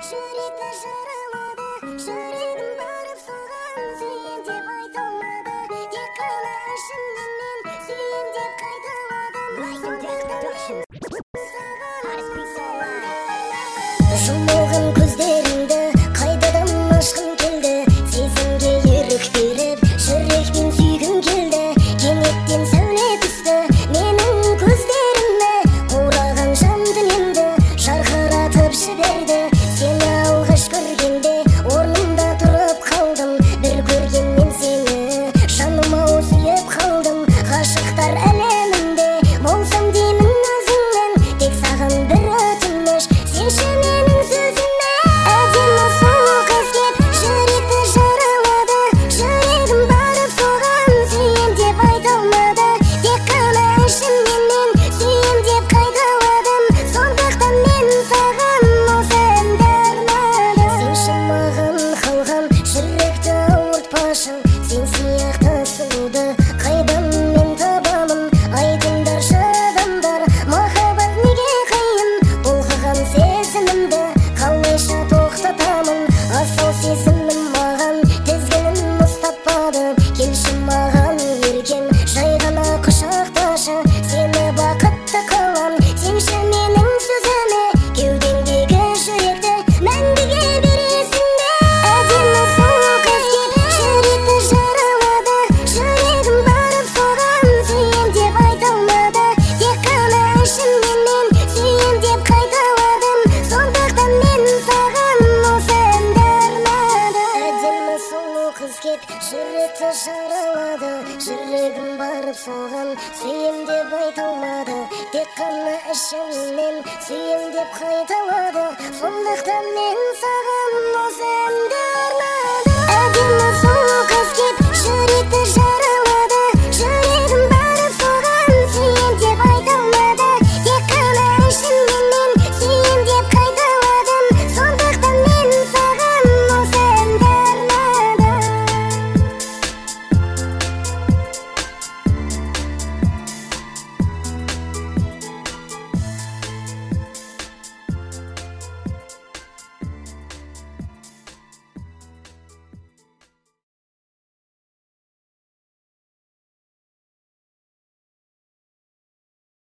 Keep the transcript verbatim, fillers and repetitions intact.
жүректі жаралады, жүрегім барып соған сүйем деп айта алмады. Тек қана ішімнен мен сүйем деп қайталадым. Жұмылған көздеріңді қайтадан ашқым келді, сезімге ерік беріп жүректен сүйгім келді. Кенеттен сәуле түсті менің көздеріме, қураған жан дүниемді жарқыратып жіберді. Сені алғаш көргенде орнымда тұрып қалдым, бір көргенмен сені жаныма сүйіп қалдым. Ғашықтар әлемінде болсам деймін өзіңнен, тек саған бір өтініш, сенші менің сөзіме. Әдемі сұлу қыз кеп жүректі жаралады, жүрегім барып соған сүйем деп айта алмады. Тек қана ішімнен мен сүйем деп қайталадым, сондықтан мен саған осы әнді арнадым. Сенші маған қалған жүректі ауыртпашы, сен сияқты сұлуды қайдан мен табамын? Айтыңдаршы адамдар, махаббат неге қиын? Толқыған сезімімді қалайша тоқтатамын? Асыл сезімім маған тізгінін ұстатпады. Келші маған ерген жай ғана құшақташы, сені бақытты қылам, сенші менің сөзіме. Кеудеңдегі жүректі мәңгіге бересің бе? Әдемі сұлу қыз кеп жүректі жаралады, жүрегім барып соған сүйем деп айта алмады. Тек қана ішімнен мен сүйем деп қайталадым, сондықтан мен саған осы әнді арнадым. Әдемі сұлу қыз кеп жүректі жаралады, жүрегім барып соған сүйем деп айта алмады. Тек қана ішімнен сүйем деп қайталады, сондықтан мен саған осы әнді